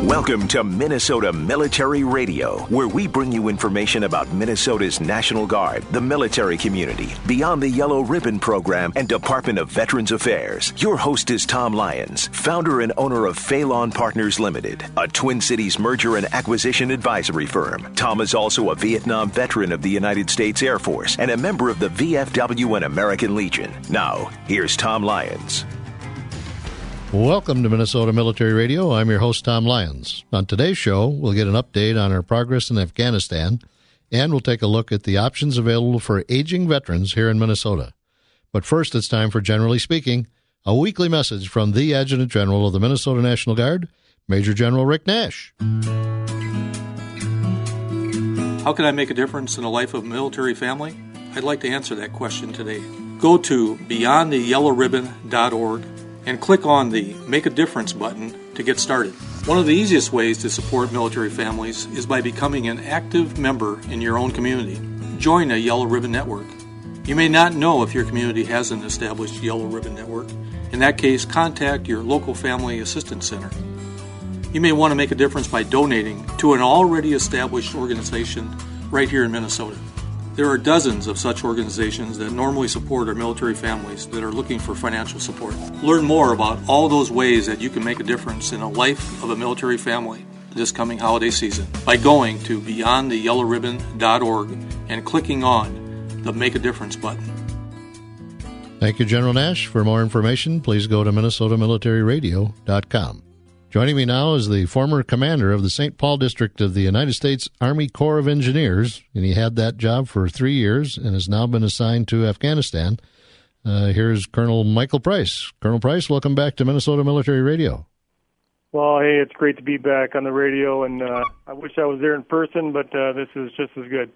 Welcome to Minnesota Military Radio, where we bring you information about Minnesota's National Guard, the military community, Beyond the Yellow Ribbon program, and Department of Veterans Affairs. Your host is Tom Lyons, founder and owner of Phelan Partners Limited, a Twin Cities merger and acquisition advisory firm. Tom is also a Vietnam veteran of the United States Air Force and a member of the VFW and American Legion. Now, here's Tom Lyons. Welcome to Minnesota Military Radio. I'm your host, Tom Lyons. On today's show, we'll get an update on our progress in Afghanistan, and we'll take a look at the options available for aging veterans here in Minnesota. But first, it's time for Generally Speaking, a weekly message from the Adjutant General of the Minnesota National Guard, Major General Rick Nash. How can I make a difference in the life of a military family? I'd like to answer that question today. Go to beyondtheyellowribbon.org and click on the Make a Difference button to get started. One of the easiest ways to support military families is by becoming an active member in your own community. Join a Yellow Ribbon Network. You may not know if your community has an established Yellow Ribbon Network. In that case, contact your local Family Assistance Center. You may want to make a difference by donating to an already established organization right here in Minnesota. There are dozens of such organizations that normally support our military families that are looking for financial support. Learn more about all those ways that you can make a difference in the life of a military family this coming holiday season by going to beyondtheyellowribbon.org and clicking on the Make a Difference button. Thank you, General Nash. For more information, please go to minnesotamilitaryradio.com. Joining me now is the former commander of the St. Paul District of the United States Army Corps of Engineers, and he had that job for 3 years and has now been assigned to Afghanistan. Here's Colonel Michael Price. Colonel Price, welcome back to Minnesota Military Radio. Well, hey, it's great to be back on the radio, and I wish I was there in person, but this is just as good.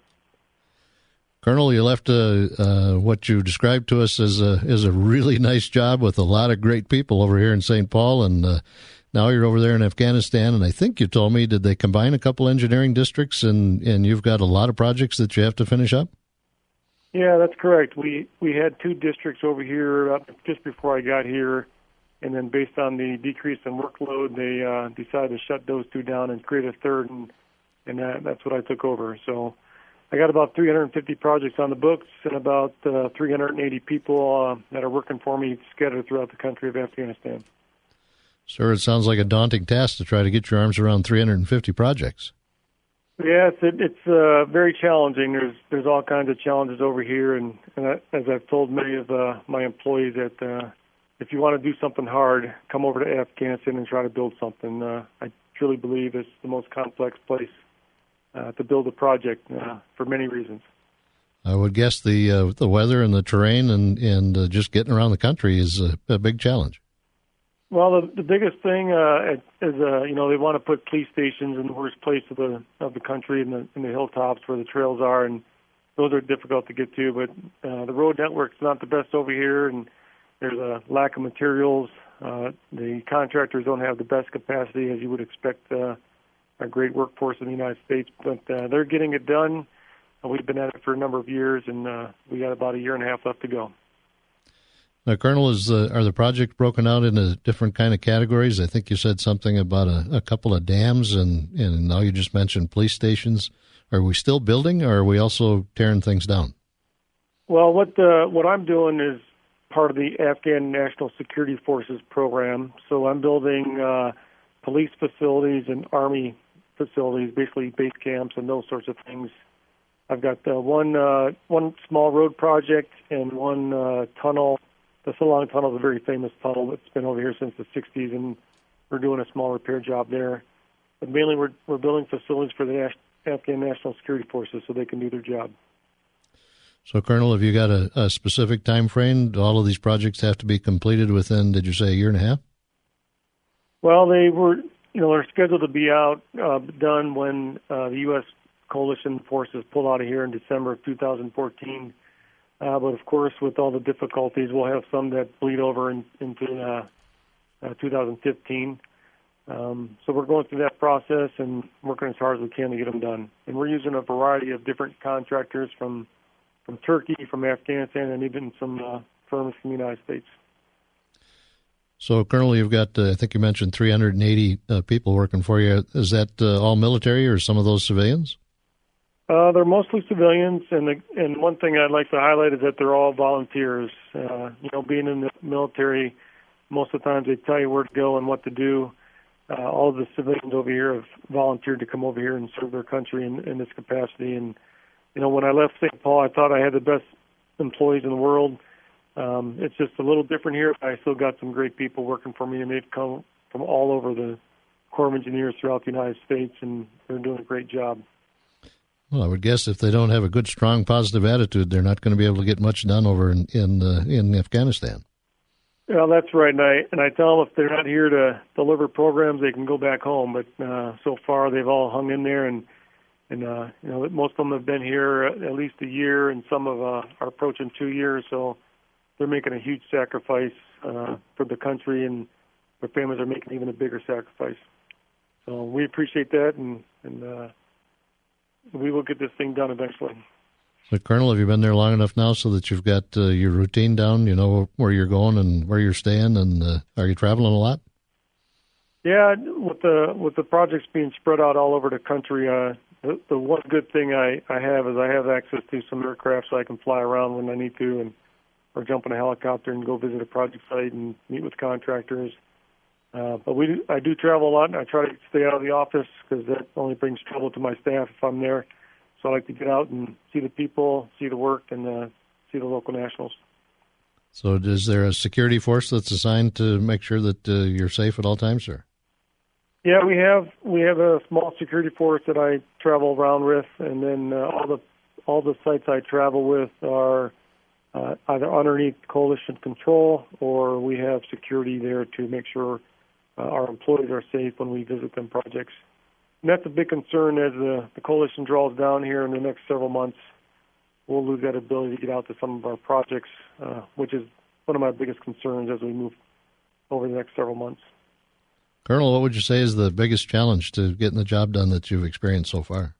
Colonel, you left what you described to us as a really nice job with a lot of great people over here in St. Paul, and now you're over there in Afghanistan, and I think you told me, did they combine a couple engineering districts, and you've got a lot of projects that you have to finish up? Yeah, that's correct. We had two districts over here just before I got here, and then based on the decrease in workload, they decided to shut those two down and create a third, and that's what I took over. So I got about 350 projects on the books and about 380 people that are working for me scattered throughout the country of Afghanistan. Sir, it sounds like a daunting task to try to get your arms around 350 projects. Yes, it's very challenging. There's all kinds of challenges over here, and as I've told many of my employees, that if you want to do something hard, come over to Afghanistan and try to build something. I truly believe it's the most complex place to build a project for many reasons. I would guess the weather and the terrain and just getting around the country is a big challenge. Well, the biggest thing is they want to put police stations in the worst place of the country in the hilltops where the trails are, and those are difficult to get to. But the road network's not the best over here, and there's a lack of materials. The contractors don't have the best capacity, as you would expect a great workforce in the United States. But they're getting it done. We've been at it for a number of years, and we got about a year and a half left to go. Now, Colonel, are the projects broken out into different kind of categories? I think you said something about a couple of dams, and now you just mentioned police stations. Are we still building, or are we also tearing things down? Well, what I'm doing is part of the Afghan National Security Forces program. So I'm building police facilities and Army facilities, basically base camps and those sorts of things. I've got one small road project and one tunnel. The Salong Tunnel is a very famous tunnel that's been over here since the 60s, and we're doing a small repair job there. But mainly we're building facilities for the Afghan National Security Forces so they can do their job. So, Colonel, have you got a specific time frame? Do all of these projects have to be completed within, did you say, a year and a half? Well, they're scheduled to be done when the U.S. coalition forces pull out of here in December of 2014. But, of course, with all the difficulties, we'll have some that bleed over into 2015. So we're going through that process and working as hard as we can to get them done. And we're using a variety of different contractors from Turkey, from Afghanistan, and even some firms from the United States. So, Colonel, you've got, I think you mentioned 380 people working for you. Is that all military or some of those civilians? They're mostly civilians, and one thing I'd like to highlight is that they're all volunteers. Being in the military, most of the times they tell you where to go and what to do. All of the civilians over here have volunteered to come over here and serve their country in this capacity. And, when I left St. Paul, I thought I had the best employees in the world. It's just a little different here. I still got some great people working for me, and they've come from all over the Corps of Engineers throughout the United States, and they're doing a great job. Well, I would guess if they don't have a good, strong, positive attitude, they're not going to be able to get much done over in Afghanistan. Well, that's right, and I tell them if they're not here to deliver programs, they can go back home. But so far, they've all hung in there, and most of them have been here at least a year, and some are approaching 2 years. So they're making a huge sacrifice for the country, and their families are making even a bigger sacrifice. So we appreciate that, and we will get this thing done eventually. So, Colonel, have you been there long enough now so that you've got your routine down? You know where you're going and where you're staying, and are you traveling a lot? Yeah, with the projects being spread out all over the country, the one good thing I have is I have access to some aircraft, so I can fly around when I need to, or jump in a helicopter and go visit a project site and meet with contractors. But I do travel a lot, and I try to stay out of the office because that only brings trouble to my staff if I'm there. So I like to get out and see the people, see the work, and see the local nationals. So is there a security force that's assigned to make sure that you're safe at all times, sir? Yeah, we have a small security force that I travel around with, and then all the sites I travel with are either underneath coalition control, or we have security there to make sure our employees are safe when we visit them projects. And that's a big concern as the coalition draws down here in the next several months. We'll lose that ability to get out to some of our projects, which is one of my biggest concerns as we move over the next several months. Colonel, what would you say is the biggest challenge to getting the job done that you've experienced so far?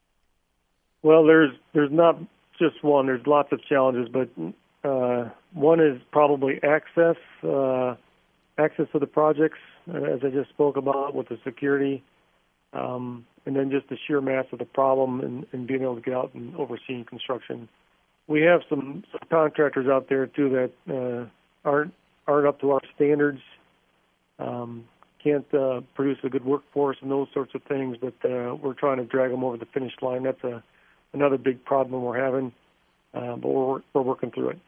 Well, there's not just one. There's lots of challenges, but one is probably access to the projects, as I just spoke about with the security, and then just the sheer mass of the problem and being able to get out and overseeing construction. We have some contractors out there too that aren't up to our standards. Can't produce a good workforce and those sorts of things, but we're trying to drag them over the finish line. That's another big problem we're having, but we're working through it.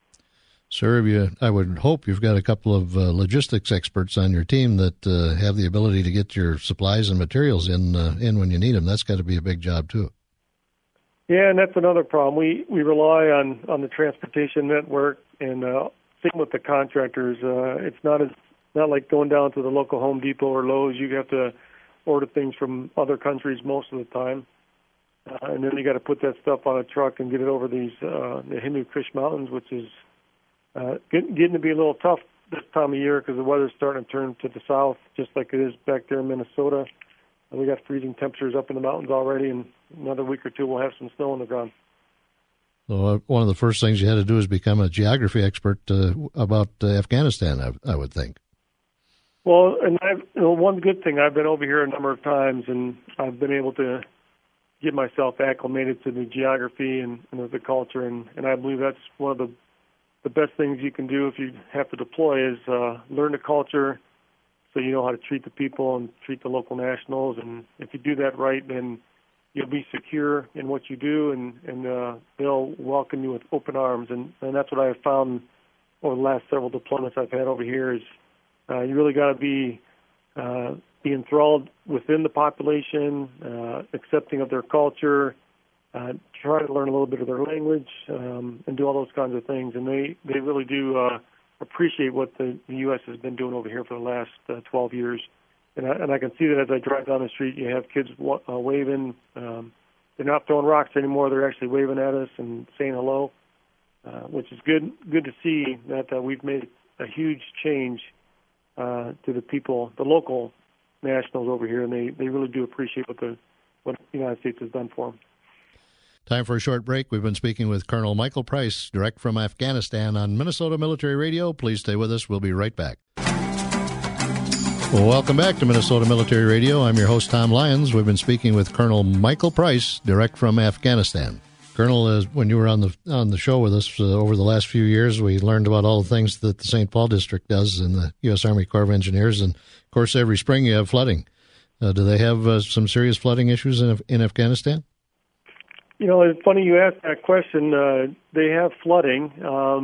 Sir, I would hope you've got a couple of logistics experts on your team that have the ability to get your supplies and materials in when you need them. That's got to be a big job too. Yeah, and that's another problem. We rely on the transportation network, and same with the contractors. It's not like going down to the local Home Depot or Lowe's. You have to order things from other countries most of the time. And then you got to put that stuff on a truck and get it over the Hindu Kush Mountains, which is getting to be a little tough this time of year because the weather's starting to turn to the south, just like it is back there in Minnesota. And we got freezing temperatures up in the mountains already, and another week or two we'll have some snow on the ground. So one of the first things you had to do is become a geography expert about Afghanistan, I would think. Well, and one good thing, I've been over here a number of times, and I've been able to get myself acclimated to the geography and the culture, and I believe that's one of the best things you can do if you have to deploy is learn the culture so you know how to treat the people and treat the local nationals. And if you do that right, then you'll be secure in what you do, and they'll welcome you with open arms. And that's what I have found over the last several deployments I've had over here is you really got to be enthralled within the population, accepting of their culture, try to learn a little bit of their language, and do all those kinds of things. And they really do appreciate what the U.S. has been doing over here for the last 12 years. And I can see that as I drive down the street, you have kids waving. They're not throwing rocks anymore. They're actually waving at us and saying hello, which is good to see that we've made a huge change to the people, the local nationals over here, and they really do appreciate what the United States has done for them. Time for a short break. We've been speaking with Colonel Michael Price, direct from Afghanistan on Minnesota Military Radio. Please stay with us. We'll be right back. Well, welcome back to Minnesota Military Radio. I'm your host, Tom Lyons. We've been speaking with Colonel Michael Price, direct from Afghanistan. Colonel, when you were on the show with us over the last few years, we learned about all the things that the St. Paul District does in the U.S. Army Corps of Engineers. And, of course, every spring you have flooding. Do they have some serious flooding issues in Afghanistan? You know, it's funny you asked that question. They have flooding,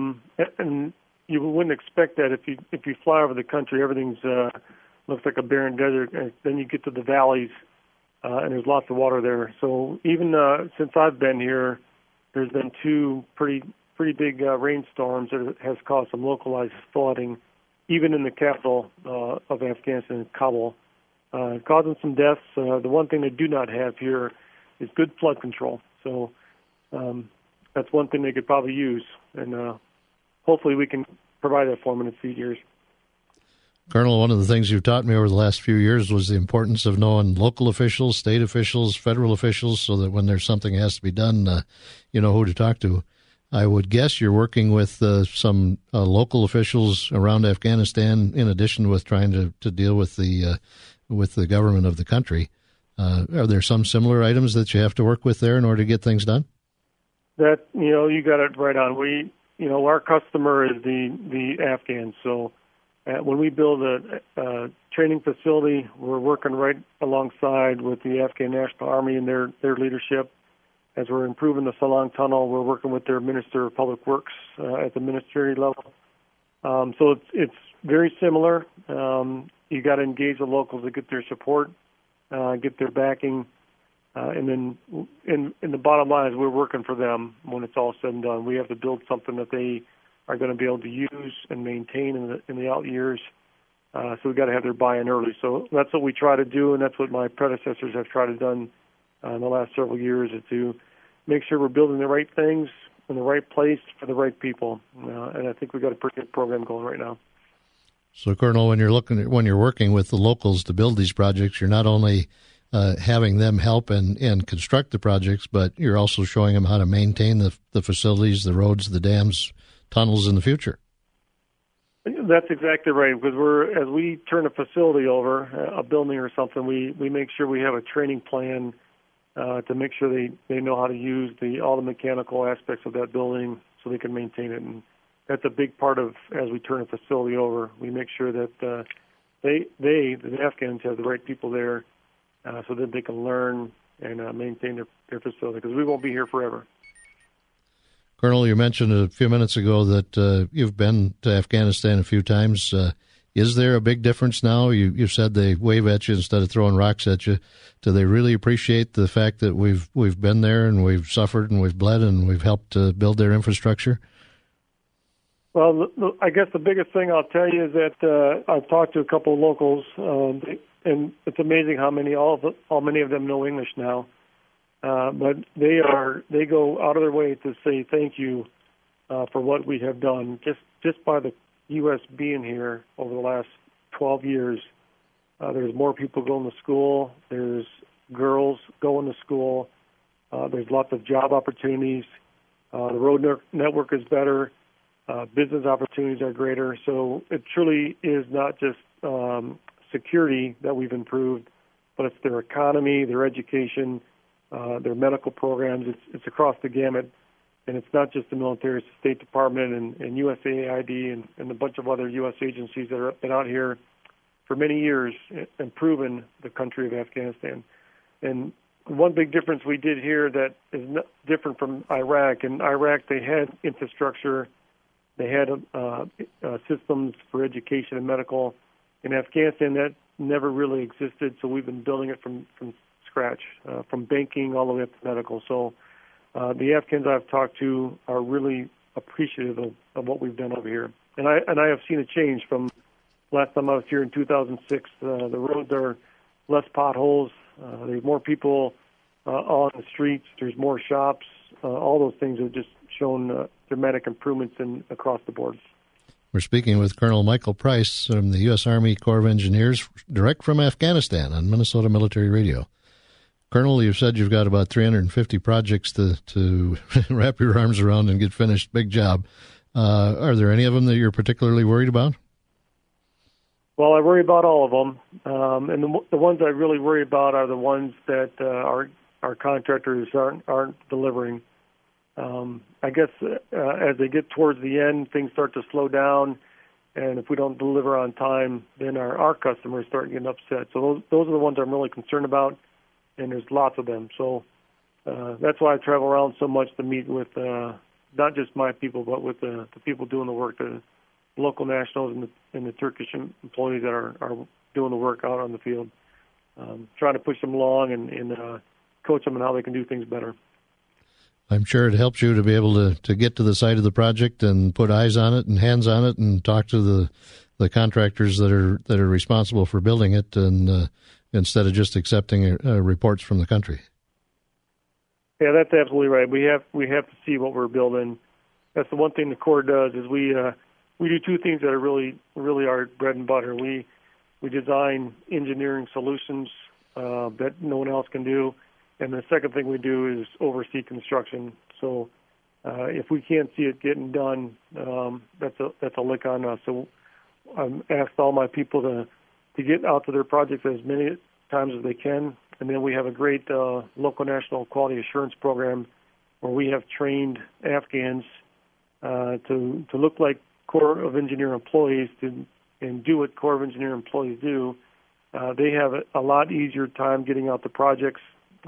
and you wouldn't expect that if you fly over the country. Everything's looks like a barren desert, and then you get to the valleys, and there's lots of water there. So even since I've been here, there's been two pretty big rainstorms that has caused some localized flooding, even in the capital of Afghanistan, Kabul, causing some deaths. The one thing they do not have here is good flood control. So that's one thing they could probably use, and hopefully we can provide that for them in a few years. Colonel, one of the things you've taught me over the last few years was the importance of knowing local officials, state officials, federal officials, so that when there's something that has to be done, you know who to talk to. I would guess you're working with some local officials around Afghanistan, in addition with trying to deal with the government of the country. Are there some similar items that you have to work with there in order to get things done? That, you know, you got it right on. Our customer is the Afghans, so when we build a training facility, we're working right alongside with the Afghan National Army and their leadership. As we're improving the Salang Tunnel, we're working with their Minister of Public Works at the ministerial level. So it's very similar. You got to engage the locals to get their support, get their backing, and then in the bottom line is we're working for them when it's all said and done. We have to build something that they are going to be able to use and maintain in the out years. So we've got to have their buy-in early. So that's what we try to do, and that's what my predecessors have tried to done in the last several years, is to make sure we're building the right things in the right place for the right people. And I think we've got a pretty good program going right now. So, Colonel, when you're working with the locals to build these projects, you're not only having them help and construct the projects, but you're also showing them how to maintain the facilities, the roads, the dams, tunnels in the future. That's exactly right, because as we turn a facility over, a building or something, we make sure we have a training plan to make sure they know how to use all the mechanical aspects of that building so they can maintain it. And that's a big part of, as we turn a facility over, we make sure that the Afghans have the right people there so that they can learn and maintain their facility, because we won't be here forever. Colonel, you mentioned a few minutes ago that you've been to Afghanistan a few times. Is there a big difference now? You said they wave at you instead of throwing rocks at you. Do they really appreciate the fact that we've been there and we've suffered and we've bled and we've helped to build their infrastructure? Well, I guess the biggest thing I'll tell you is that I've talked to a couple of locals, and it's amazing how many of them know English now. But they go out of their way to say thank you for what we have done. Just by the U.S. being here over the last 12 years, there's more people going to school. There's girls going to school. There's lots of job opportunities. The road network is better. Business opportunities are greater. So it truly is not just security that we've improved, but it's their economy, their education, their medical programs. It's across the gamut. And it's not just the military, it's the State Department and USAID and a bunch of other U.S. agencies that have been out here for many years improving the country of Afghanistan. And one big difference we did here that is different from Iraq. In Iraq, they had infrastructure, they had systems for education and medical. In Afghanistan, that never really existed, so we've been building it from scratch, from banking all the way up to medical. So the Afghans I've talked to are really appreciative of what we've done over here. And I have seen a change from last time I was here in 2006. The roads are less potholes. There's more people on the streets. There's more shops. All those things have just shown dramatic improvements across the board. We're speaking with Colonel Michael Price from the U.S. Army Corps of Engineers, direct from Afghanistan on Minnesota Military Radio. Colonel, you've said you've got about 350 projects to wrap your arms around and get finished. Big job. Are there any of them that you're particularly worried about? Well, I worry about all of them, and the ones I really worry about are the ones that our contractors aren't delivering. I guess as they get towards the end, things start to slow down, and if we don't deliver on time, then our customers start getting upset. So those are the ones I'm really concerned about, and there's lots of them. So that's why I travel around so much to meet with not just my people, but with the people doing the work, the local nationals and the Turkish employees that are doing the work out on the field, trying to push them along and coach them on how they can do things better. I'm sure it helps you to be able to get to the site of the project and put eyes on it and hands on it and talk to the contractors that are responsible for building it, and instead of just accepting reports from the country. Yeah, that's absolutely right. We have to see what we're building. That's the one thing the Corps does is we do two things that are really our bread and butter. We design engineering solutions that no one else can do, and the second thing we do is oversee construction. So if we can't see it getting done, that's a lick on us. So I've asked all my people to get out to their projects as many times as they can, and then we have a great local national quality assurance program where we have trained Afghans to look like Corps of Engineer employees and do what Corps of Engineer employees do. They have a lot easier time getting out the projects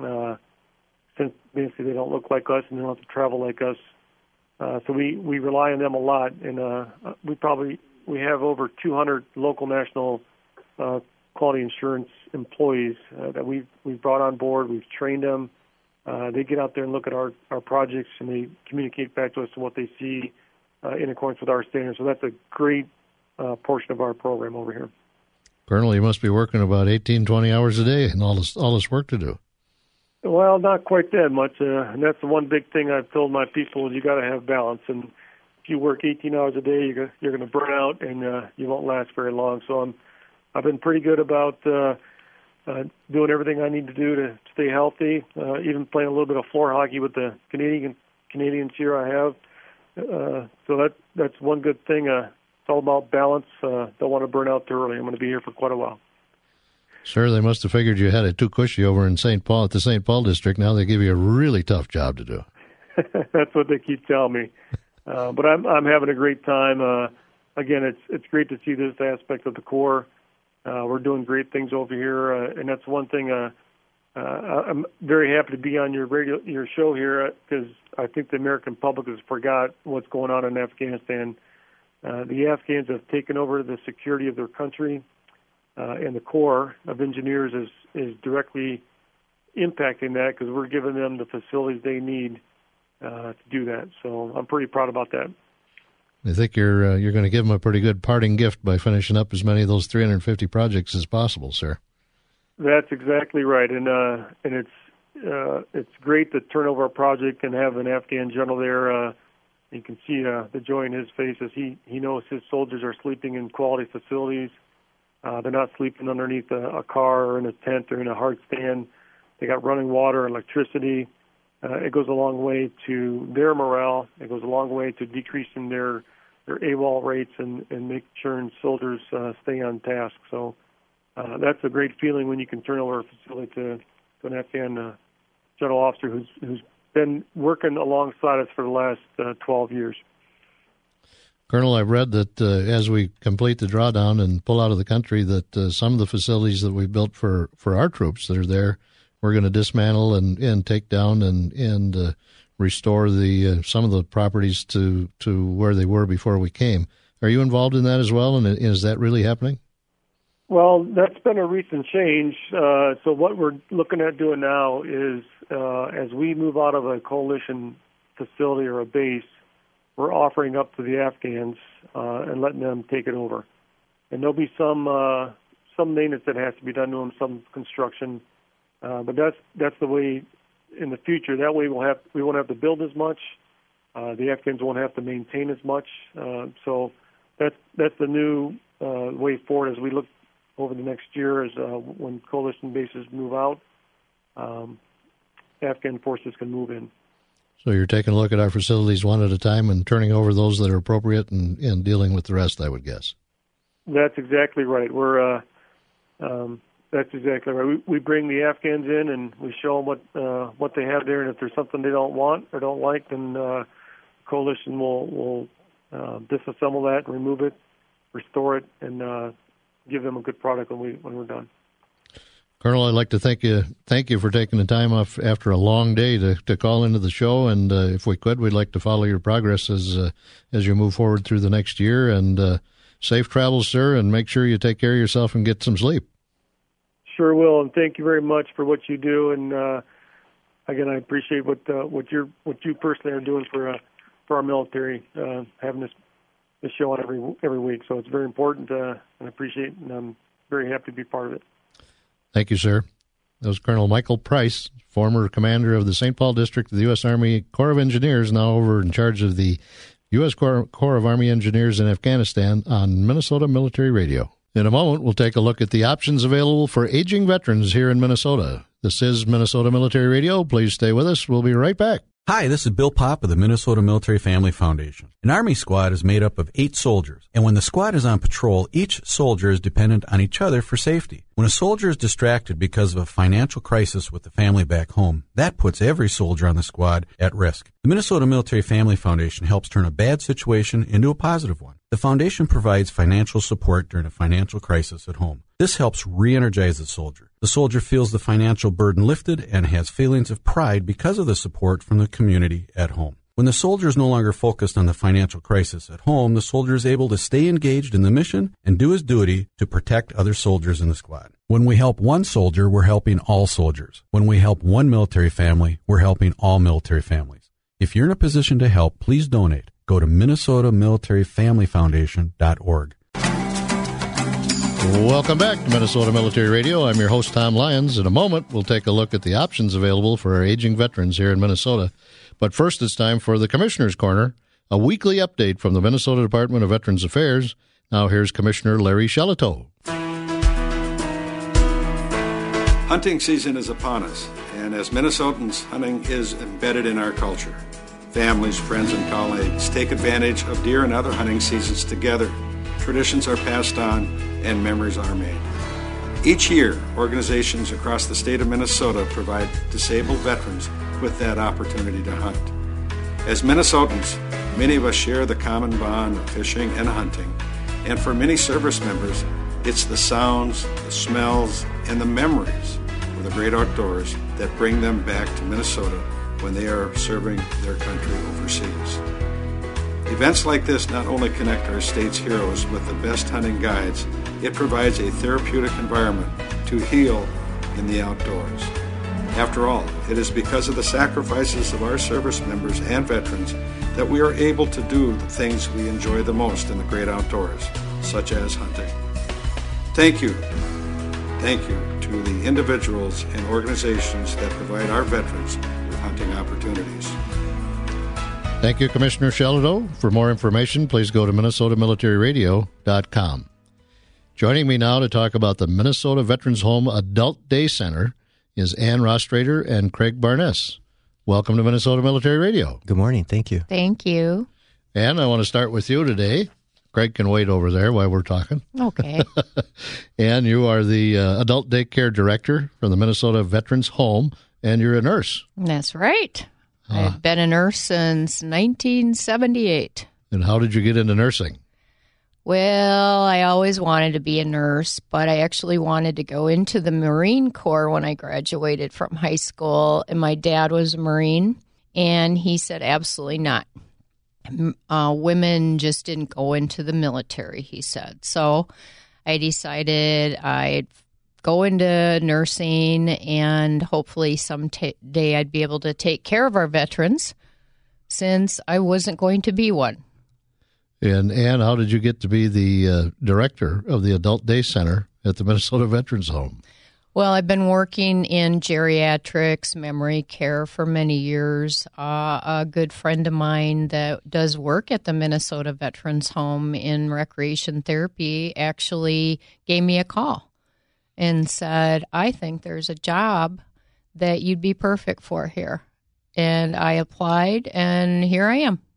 since basically they don't look like us and they don't have to travel like us. So we rely on them a lot, and we have over 200 local national quality insurance employees that we've brought on board. We've trained them. They get out there and look at our projects, and they communicate back to us what they see in accordance with our standards. So that's a great portion of our program over here. Colonel, you must be working about 18, 20 hours a day and all this work to do. Well, not quite that much, and that's the one big thing I've told my people is you got to have balance. And if you work 18 hours a day, you're going to burn out, and you won't last very long. So I've been pretty good about doing everything I need to do to stay healthy, even playing a little bit of floor hockey with the Canadians here I have. So that's one good thing. It's all about balance. Don't want to burn out too early. I'm going to be here for quite a while. Sir, they must have figured you had it too cushy over in St. Paul at the St. Paul district. Now they give you a really tough job to do. That's what they keep telling me. But I'm having a great time. Again, it's great to see this aspect of the Corps. We're doing great things over here, and that's one thing. I'm very happy to be on your show here because I think the American public has forgot what's going on in Afghanistan. The Afghans have taken over the security of their country, and the Corps of Engineers is directly impacting that because we're giving them the facilities they need to do that. So I'm pretty proud about that. I think you're going to give them a pretty good parting gift by finishing up as many of those 350 projects as possible, sir. That's exactly right, and it's great to turn over a project and have an Afghan general there. You can see the joy in his face as he knows his soldiers are sleeping in quality facilities. They're not sleeping underneath a car or in a tent or in a hard stand. They got running water and electricity. It goes a long way to their morale. It goes a long way to decreasing their AWOL rates and making sure soldiers stay on task. So that's a great feeling when you can turn over a facility to an Afghan general officer who's been working alongside us for the last 12 years. Colonel, I've read that as we complete the drawdown and pull out of the country, that some of the facilities that we've built for our troops that are there, we're going to dismantle and take down and restore some of the properties to where they were before we came. Are you involved in that as well, and is that really happening? Well, that's been a recent change. So what we're looking at doing now is as we move out of a coalition facility or a base, we're offering up to the Afghans and letting them take it over. And there'll be some maintenance that has to be done to them, some construction. But that's the way in the future. That way we won't have to build as much. The Afghans won't have to maintain as much. So that's the new way forward as we look over the next year as when coalition bases move out, Afghan forces can move in. So you're taking a look at our facilities one at a time and turning over those that are appropriate and dealing with the rest, I would guess. That's exactly right. That's exactly right. We bring the Afghans in and we show them what they have there, and if there's something they don't want or don't like, then Coalition will disassemble that, remove it, restore it, and give them a good product when we're done. Colonel, I'd like to thank you for taking the time off after a long day to call into the show, and if we could, we'd like to follow your progress as you move forward through the next year. And safe travels, sir, and make sure you take care of yourself and get some sleep. Sure will, and thank you very much for what you do. And again, I appreciate what you personally are doing for our military, having this show on every week. So it's very important, and I appreciate it, and I'm very happy to be part of it. Thank you, sir. That was Colonel Michael Price, former commander of the St. Paul District of the U.S. Army Corps of Engineers, now over in charge of the U.S. Corps of Army Engineers in Afghanistan, on Minnesota Military Radio. In a moment, we'll take a look at the options available for aging veterans here in Minnesota. This is Minnesota Military Radio. Please stay with us. We'll be right back. Hi, this is Bill Popp of the Minnesota Military Family Foundation. An Army squad is made up of 8 soldiers, and when the squad is on patrol, each soldier is dependent on each other for safety. When a soldier is distracted because of a financial crisis with the family back home, that puts every soldier on the squad at risk. The Minnesota Military Family Foundation helps turn a bad situation into a positive one. The foundation provides financial support during a financial crisis at home. This helps re-energize the soldier. The soldier feels the financial burden lifted and has feelings of pride because of the support from the community at home. When the soldier is no longer focused on the financial crisis at home, the soldier is able to stay engaged in the mission and do his duty to protect other soldiers in the squad. When we help one soldier, we're helping all soldiers. When we help one military family, we're helping all military families. If you're in a position to help, please donate. Go to MinnesotaMilitaryFamilyFoundation.org. Welcome back to Minnesota Military Radio. I'm your host, Tom Lyons. In a moment, we'll take a look at the options available for our aging veterans here in Minnesota. But first, it's time for the Commissioner's Corner, a weekly update from the Minnesota Department of Veterans Affairs. Now here's Commissioner Larry Shelitow. Hunting season is upon us, and as Minnesotans, hunting is embedded in our culture. Families, friends, and colleagues take advantage of deer and other hunting seasons together. Traditions are passed on, and memories are made. Each year, organizations across the state of Minnesota provide disabled veterans with that opportunity to hunt. As Minnesotans, many of us share the common bond of fishing and hunting, and for many service members, it's the sounds, the smells, and the memories of the great outdoors that bring them back to Minnesota when they are serving their country overseas. Events like this not only connect our state's heroes with the best hunting guides, it provides a therapeutic environment to heal in the outdoors. After all, it is because of the sacrifices of our service members and veterans that we are able to do the things we enjoy the most in the great outdoors, such as hunting. Thank you. Thank you to the individuals and organizations that provide our veterans with hunting opportunities. Thank you, Commissioner Shelitow. For more information, please go to MinnesotaMilitaryRadio.com. Joining me now to talk about the Minnesota Veterans Home Adult Day Center is Ann Rostrader and Craig Barnes. Welcome to Minnesota Military Radio. Good morning. Thank you. Thank you. Ann, I want to start with you today. Craig can wait over there while we're talking. Okay. Ann, you are the Adult Daycare Director for the Minnesota Veterans Home, and you're a nurse. That's right. I've been a nurse since 1978. And how did you get into nursing? Well, I always wanted to be a nurse, but I actually wanted to go into the Marine Corps when I graduated from high school. And my dad was a Marine, and he said, absolutely not. Women just didn't go into the military, he said. So I decided I'd go into nursing, and hopefully someday I'd be able to take care of our veterans since I wasn't going to be one. And Ann, how did you get to be the director of the Adult Day Center at the Minnesota Veterans Home? Well, I've been working in geriatrics, memory care for many years. A good friend of mine that does work at the Minnesota Veterans Home in recreation therapy actually gave me a call and said, I think there's a job that you'd be perfect for here. And I applied, and here I am.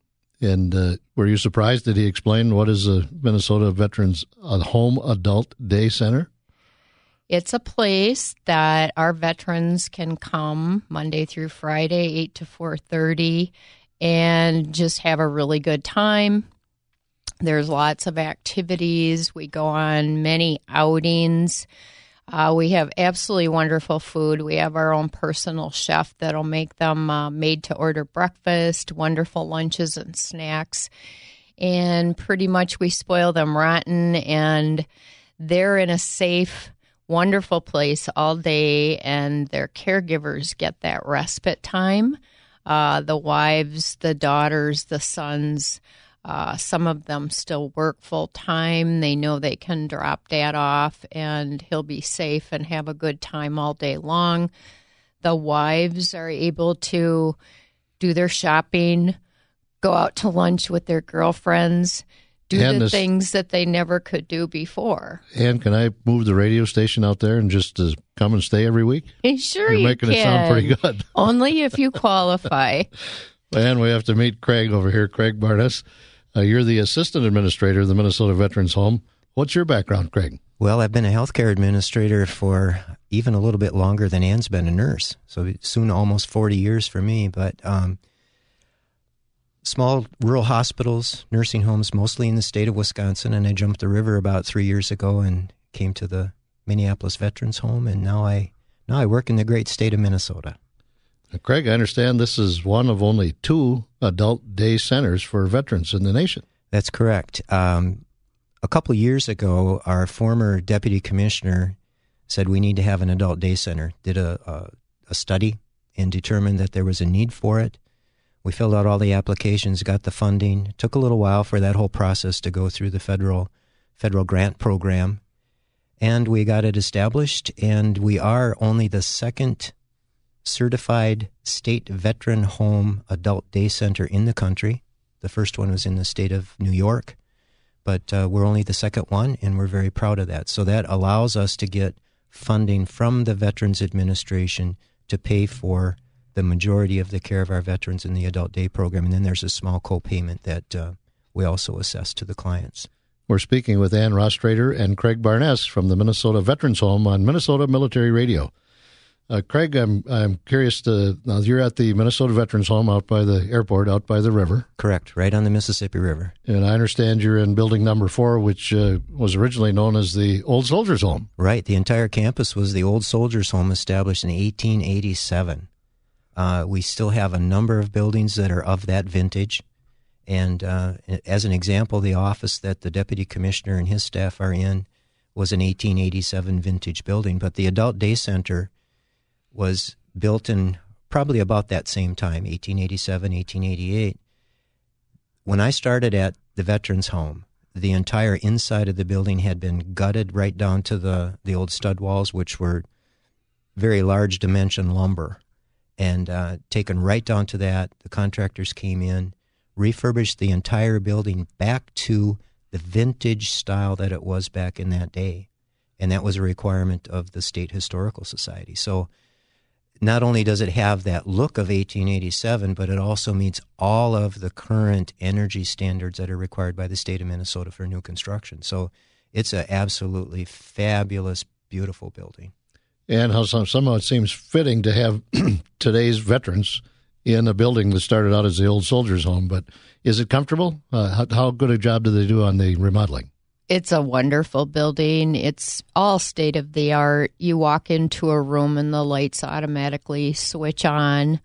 And were you surprised that he explained what is a Minnesota Veterans Home Adult Day Center? It's a place that our veterans can come Monday through Friday, 8 to 4:30, and just have a really good time. There's lots of activities. We go on many outings. We have absolutely wonderful food. We have our own personal chef that'll make them made-to-order breakfast, wonderful lunches and snacks. And pretty much we spoil them rotten, and they're in a safe, wonderful place all day, and their caregivers get that respite time. The wives, the daughters, the sons, some of them still work full time. They know they can drop Dad off and he'll be safe and have a good time all day long. The wives are able to do their shopping, go out to lunch with their girlfriends, do the things that they never could do before. And can I move the radio station out there and just come and stay every week? Sure, You're making it sound pretty good. Only if you qualify. And we have to meet Craig over here, Craig Barnes. You're the assistant administrator of the Minnesota Veterans Home. What's your background, Craig? Well, I've been a healthcare administrator for even a little bit longer than Ann's been a nurse. So soon almost 40 years for me. But small rural hospitals, nursing homes, mostly in the state of Wisconsin. And I jumped the river about 3 years ago and came to the Minneapolis Veterans Home. And now I work in the great state of Minnesota. Craig, I understand this is one of only 2 adult day centers for veterans in the nation. That's correct. A couple of years ago, our former deputy commissioner said we need to have an adult day center, did a study and determined that there was a need for it. We filled out all the applications, got the funding. It took a little while for that whole process to go through the federal grant program. And we got it established, and we are only the second certified state veteran home adult day center in the country. The first one was in the state of New York, but we're only the second one, and we're very proud of that. So that allows us to get funding from the Veterans Administration to pay for the majority of the care of our veterans in the adult day program, and then there's a small co-payment that we also assess to the clients. We're speaking with Ann Rostrader and Craig Barnes from the Minnesota Veterans Home on Minnesota Military Radio. Craig, I'm curious now you're at the Minnesota Veterans Home out by the airport, out by the river. Correct, right on the Mississippi River. And I understand you're in building number 4, which was originally known as the Old Soldiers Home. Right, the entire campus was the Old Soldiers Home, established in 1887. We still have a number of buildings that are of that vintage. And as an example, the office that the deputy commissioner and his staff are in was an 1887 vintage building. But the adult day center was built in probably about that same time, 1887, 1888. When I started at the Veterans Home, the entire inside of the building had been gutted right down to the old stud walls, which were very large dimension lumber, and taken right down to that. The contractors came in, refurbished the entire building back to the vintage style that it was back in that day. And that was a requirement of the State Historical Society. So not only does it have that look of 1887, but it also meets all of the current energy standards that are required by the state of Minnesota for new construction. So it's an absolutely fabulous, beautiful building. And how somehow it seems fitting to have today's veterans in a building that started out as the Old Soldiers Home. But is it comfortable? How good a job do they do on the remodeling? It's a wonderful building. It's all state-of-the-art. You walk into a room and the lights automatically switch on.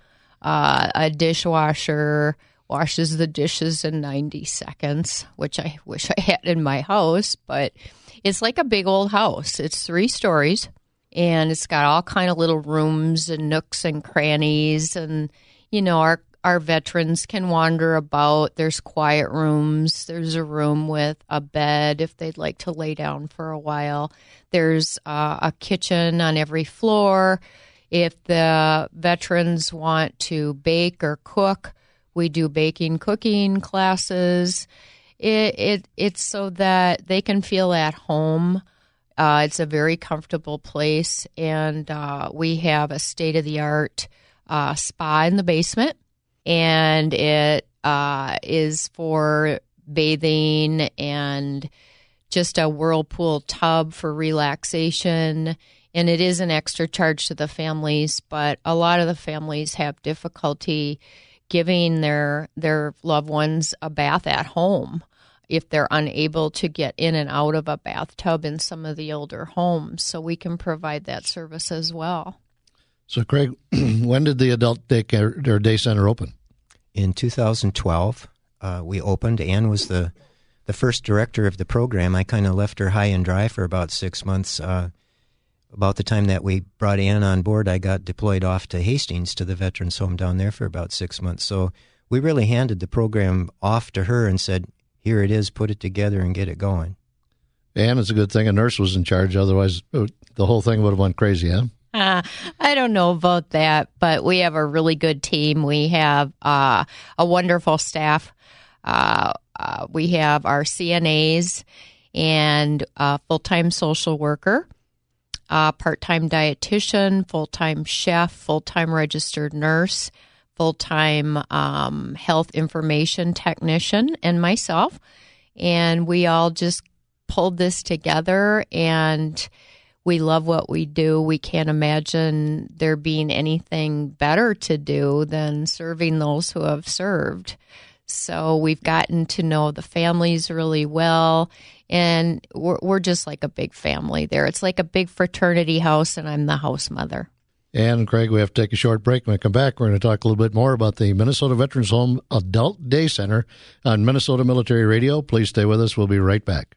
A dishwasher washes the dishes in 90 seconds, which I wish I had in my house. But it's like a big old house. It's 3 stories, and it's got all kind of little rooms and nooks and crannies. And, you know, our veterans can wander about. There's quiet rooms. There's a room with a bed if they'd like to lay down for a while. There's a kitchen on every floor. If the veterans want to bake or cook, we do baking, cooking classes. It's so that they can feel at home. It's a very comfortable place, and we have a state-of-the-art spa in the basement. And it is for bathing and just a whirlpool tub for relaxation. And it is an extra charge to the families, but a lot of the families have difficulty giving their loved ones a bath at home if they're unable to get in and out of a bathtub in some of the older homes. So we can provide that service as well. So, Craig, when did the adult daycare or day center open? In 2012, we opened. Ann was the first director of the program. I kind of left her high and dry for about 6 months. About the time that we brought Ann on board, I got deployed off to Hastings to the veterans home down there for about 6 months. So we really handed the program off to her and said, here it is, put it together and get it going. And it's a good thing a nurse was in charge. Otherwise, the whole thing would have went crazy, huh? I don't know about that, but we have a really good team. We have a wonderful staff. We have our CNAs and a full-time social worker, part-time dietitian, full-time chef, full-time registered nurse, full-time health information technician, and myself. And we all just pulled this together, and we love what we do. We can't imagine there being anything better to do than serving those who have served. So we've gotten to know the families really well, and we're just like a big family there. It's like a big fraternity house, and I'm the house mother. And, Craig, we have to take a short break. When we come back, we're going to talk a little bit more about the Minnesota Veterans Home Adult Day Center on Minnesota Military Radio. Please stay with us. We'll be right back.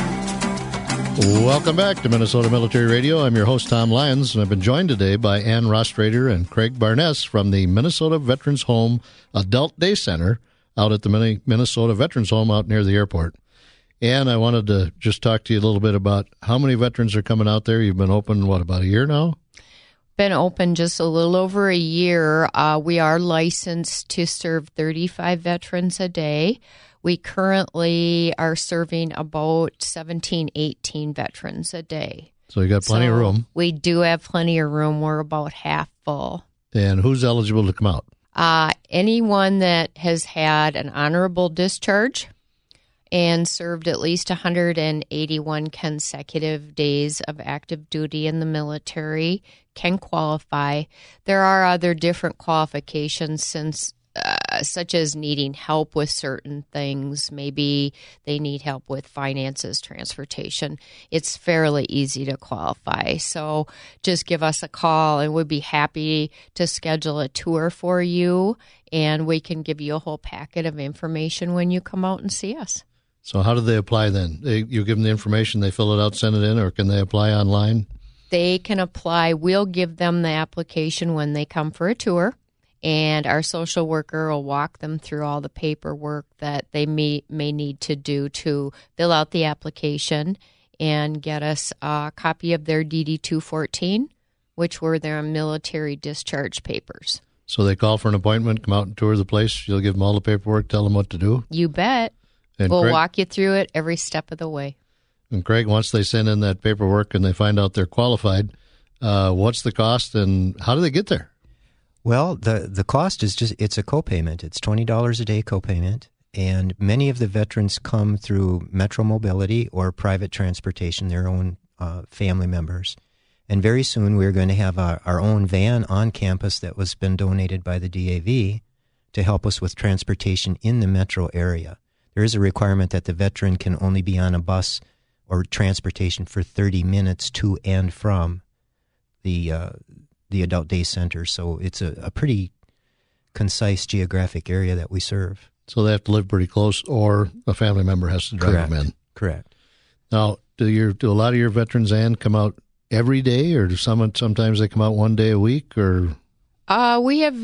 Welcome back to Minnesota Military Radio. I'm your host, Tom Lyons, and I've been joined today by Ann Rostrader and Craig Barness from the Minnesota Veterans Home Adult Day Center out at the Minnesota Veterans Home out near the airport. Ann, I wanted to just talk to you a little bit about how many veterans are coming out there. You've been open, about a year now? Been open just a little over a year. We are licensed to serve 35 veterans a day. We currently are serving about 17, 18 veterans a day. So you got plenty of room. We do have plenty of room. We're about half full. And who's eligible to come out? Anyone that has had an honorable discharge and served at least 181 consecutive days of active duty in the military can qualify. There are other different qualifications such as needing help with certain things. Maybe they need help with finances, transportation. It's fairly easy to qualify. So just give us a call, and we'd be happy to schedule a tour for you, and we can give you a whole packet of information when you come out and see us. So how do they apply then? You give them the information, they fill it out, send it in, or can they apply online? They can apply. We'll give them the application when they come for a tour, and our social worker will walk them through all the paperwork that they may need to do to fill out the application and get us a copy of their DD-214, which were their military discharge papers. So they call for an appointment, come out and tour the place. You'll give them all the paperwork, tell them what to do? You bet. And we'll Craig, walk you through it every step of the way. And Craig, once they send in that paperwork and they find out they're qualified, what's the cost and how do they get there? Well, the cost is it's a copayment. It's $20 a day copayment, and many of the veterans come through Metro Mobility or private transportation, their own family members. And very soon we're going to have our own van on campus that was been donated by the DAV to help us with transportation in the metro area. There is a requirement that the veteran can only be on a bus or transportation for 30 minutes to and from the adult day center. So it's a pretty concise geographic area that we serve. So they have to live pretty close, or a family member has to drive them in. Correct. Now, do a lot of your veterans, Ann, come out every day, or do sometimes they come out one day a week, or? We have,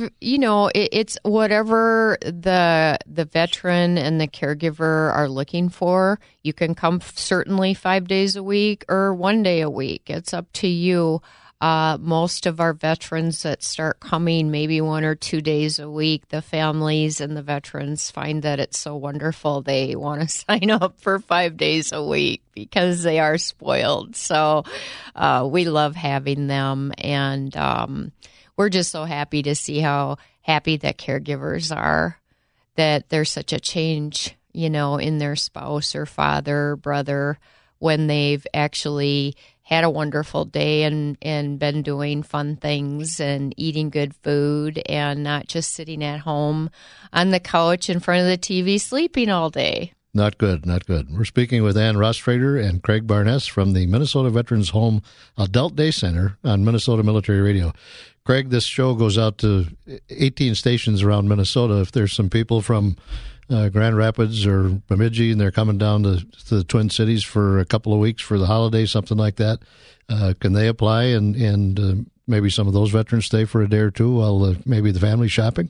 it's whatever the veteran and the caregiver are looking for. You can come certainly 5 days a week or 1 day a week. It's up to you. Most of our veterans that start coming maybe 1 or 2 days a week, the families and the veterans find that it's so wonderful. They want to sign up for 5 days a week because they are spoiled. So we love having them, and we're just so happy to see how happy the caregivers are that there's such a change, in their spouse or father, brother, when they've actually had a wonderful day and been doing fun things and eating good food and not just sitting at home on the couch in front of the TV sleeping all day. Not good, not good. We're speaking with Ann Rostrader and Craig Barness from the Minnesota Veterans Home Adult Day Center on Minnesota Military Radio. Craig, this show goes out to 18 stations around Minnesota. If there's some people from Grand Rapids or Bemidji and they're coming down to the Twin Cities for a couple of weeks for the holiday, something like that, can they apply and maybe some of those veterans stay for a day or two while maybe the family's shopping?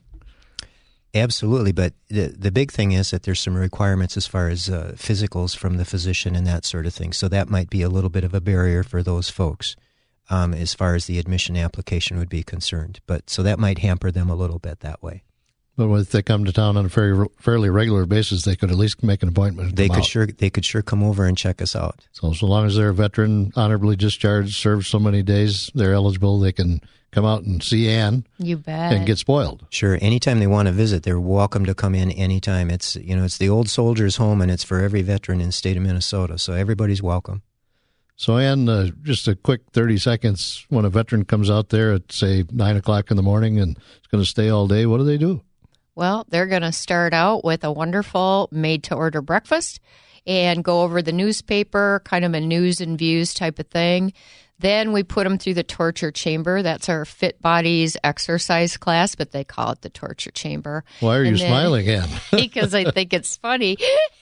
Absolutely, but the big thing is that there's some requirements as far as physicals from the physician and that sort of thing. So that might be a little bit of a barrier for those folks as far as the admission application would be concerned. But so that might hamper them a little bit that way. But if they come to town on a fairly regular basis, they could at least make an appointment. They could sure come over and check us out. So long as they're a veteran, honorably discharged, served so many days, they're eligible. They can come out and see Ann. You bet. And get spoiled. Sure. Anytime they want to visit, they're welcome to come in anytime. It's the old soldiers' home, and it's for every veteran in the state of Minnesota. So everybody's welcome. So, Ann, just a quick 30 seconds. When a veteran comes out there at, say, 9 o'clock in the morning and is going to stay all day, what do? Well, they're going to start out with a wonderful made-to-order breakfast and go over the newspaper, kind of a news and views type of thing. Then we put them through the torture chamber. That's our Fit Bodies exercise class, but they call it the torture chamber. Why are you smiling, Ann? Because I think it's funny.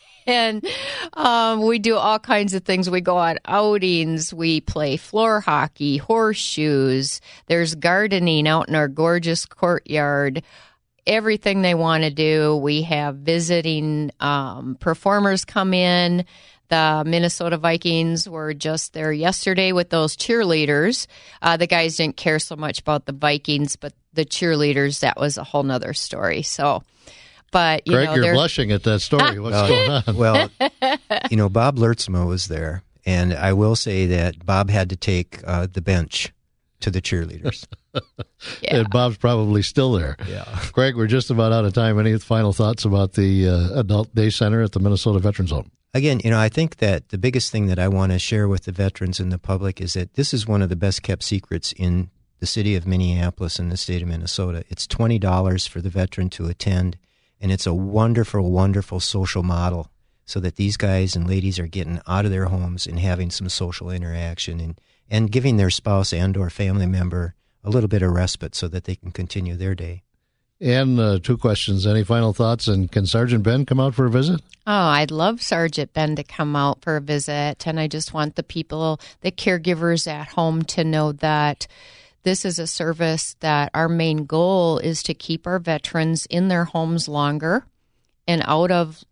And we do all kinds of things. We go on outings. We play floor hockey, horseshoes. There's gardening out in our gorgeous courtyard. Everything they want to do. We have visiting performers come in. The Minnesota Vikings were just there yesterday with those cheerleaders. The guys didn't care so much about the Vikings, but the cheerleaders, that was a whole nother story. So, but Greg, you're blushing at that story. What's going on? Well, Bob Lertzma was there, and I will say that Bob had to take the bench to the cheerleaders. Yeah. And Bob's probably still there. Yeah. Greg, we're just about out of time. Any final thoughts about the Adult Day Center at the Minnesota Veterans Home? Again, I think that the biggest thing that I want to share with the veterans and the public is that this is one of the best kept secrets in the city of Minneapolis and the state of Minnesota. It's $20 for the veteran to attend, and it's a wonderful, wonderful social model so that these guys and ladies are getting out of their homes and having some social interaction and giving their spouse and or family member a little bit of respite so that they can continue their day. And 2 questions. Any final thoughts? And can Sergeant Ben come out for a visit? Oh, I'd love Sergeant Ben to come out for a visit. And I just want the people, the caregivers at home to know that this is a service that our main goal is to keep our veterans in their homes longer and out of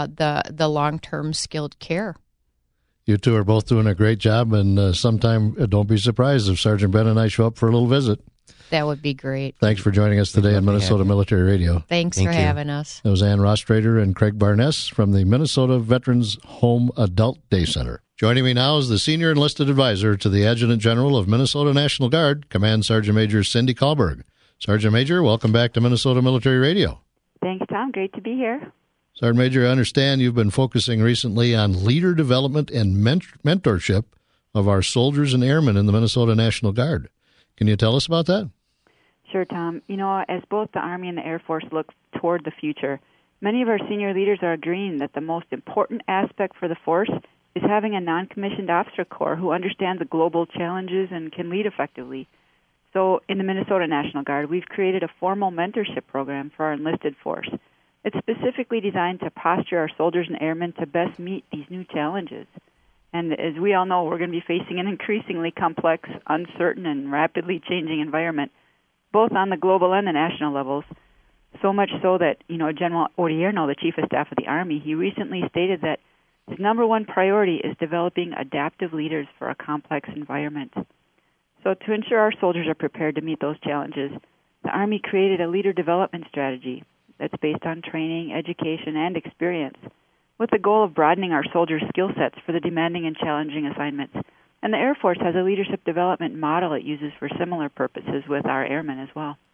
the long-term skilled care. You two are both doing a great job, and sometime don't be surprised if Sergeant Ben and I show up for a little visit. That would be great. Thanks for joining us today on Minnesota Military Radio. Thanks for having us. That was Ann Rostrader and Craig Barness from the Minnesota Veterans Home Adult Day Center. Joining me now is the Senior Enlisted Advisor to the Adjutant General of Minnesota National Guard, Command Sergeant Major Cindy Kahlberg. Sergeant Major, welcome back to Minnesota Military Radio. Thanks, Tom. Great to be here. Sergeant Major, I understand you've been focusing recently on leader development and mentorship of our soldiers and airmen in the Minnesota National Guard. Can you tell us about that? Sure, Tom. As both the Army and the Air Force look toward the future, many of our senior leaders are agreeing that the most important aspect for the force is having a non-commissioned officer corps who understand the global challenges and can lead effectively. So in the Minnesota National Guard, we've created a formal mentorship program for our enlisted force. It's specifically designed to posture our soldiers and airmen to best meet these new challenges. And as we all know, we're going to be facing an increasingly complex, uncertain, and rapidly changing environment, both on the global and the national levels. So much so that, General Odierno, the Chief of Staff of the Army, he recently stated that his number one priority is developing adaptive leaders for a complex environment. So to ensure our soldiers are prepared to meet those challenges, the Army created a leader development strategy that's based on training, education, and experience, with the goal of broadening our soldiers' skill sets for the demanding and challenging assignments. And the Air Force has a leadership development model it uses for similar purposes with our airmen as well.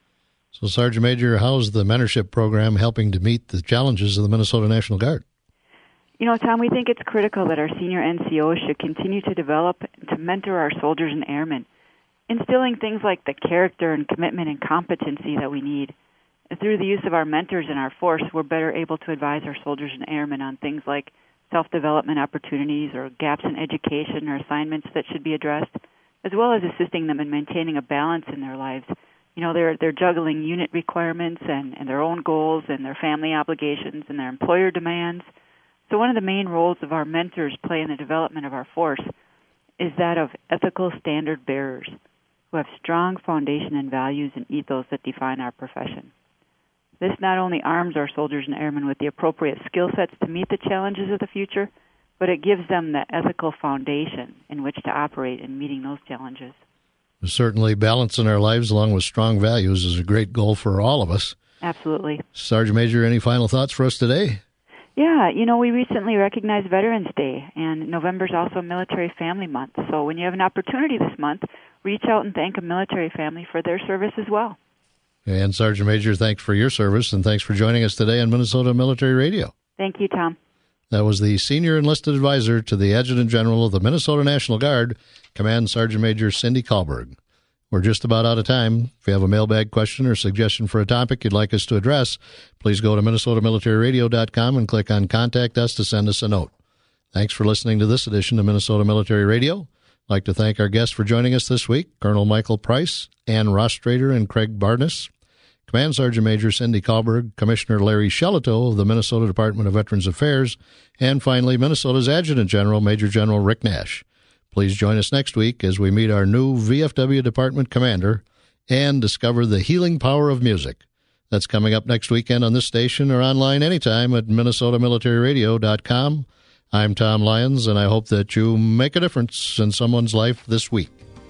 So, Sergeant Major, how's the mentorship program helping to meet the challenges of the Minnesota National Guard? You know, Tom, we think it's critical that our senior NCOs should continue to develop and to mentor our soldiers and airmen, instilling things like the character and commitment and competency that we need. Through the use of our mentors in our force, we're better able to advise our soldiers and airmen on things like self-development opportunities or gaps in education or assignments that should be addressed, as well as assisting them in maintaining a balance in their lives. You know, they're juggling unit requirements and their own goals and their family obligations and their employer demands. So one of the main roles of our mentors play in the development of our force is that of ethical standard bearers who have strong foundation and values and ethos that define our profession. This not only arms our soldiers and airmen with the appropriate skill sets to meet the challenges of the future, but it gives them the ethical foundation in which to operate in meeting those challenges. Certainly, balancing our lives along with strong values is a great goal for all of us. Absolutely. Sergeant Major, any final thoughts for us today? Yeah, you know, we recently recognized Veterans Day, and November's also Military Family Month. So when you have an opportunity this month, reach out and thank a military family for their service as well. And Sergeant Major, thanks for your service, and thanks for joining us today on Minnesota Military Radio. Thank you, Tom. That was the Senior Enlisted Advisor to the Adjutant General of the Minnesota National Guard, Command Sergeant Major Cindy Kahlberg. We're just about out of time. If you have a mailbag question or suggestion for a topic you'd like us to address, please go to MinnesotaMilitaryRadio.com and click on Contact Us to send us a note. Thanks for listening to this edition of Minnesota Military Radio. I'd like to thank our guests for joining us this week, Colonel Michael Price, Ann Rostrader, and Craig Barnes, Command Sergeant Major Cindy Kahlberg, Commissioner Larry Shelito of the Minnesota Department of Veterans Affairs, and finally, Minnesota's Adjutant General, Major General Rick Nash. Please join us next week as we meet our new VFW Department Commander and discover the healing power of music. That's coming up next weekend on this station or online anytime at MinnesotaMilitaryRadio.com. I'm Tom Lyons, and I hope that you make a difference in someone's life this week.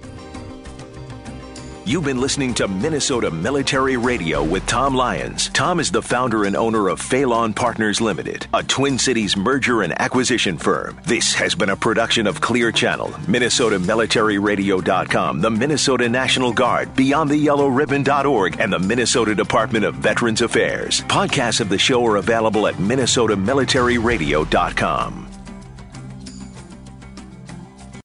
You've been listening to Minnesota Military Radio with Tom Lyons. Tom is the founder and owner of Phelan Partners Limited, a Twin Cities merger and acquisition firm. This has been a production of Clear Channel, MinnesotaMilitaryRadio.com, the Minnesota National Guard, BeyondTheYellowRibbon.org, and the Minnesota Department of Veterans Affairs. Podcasts of the show are available at MinnesotaMilitaryRadio.com.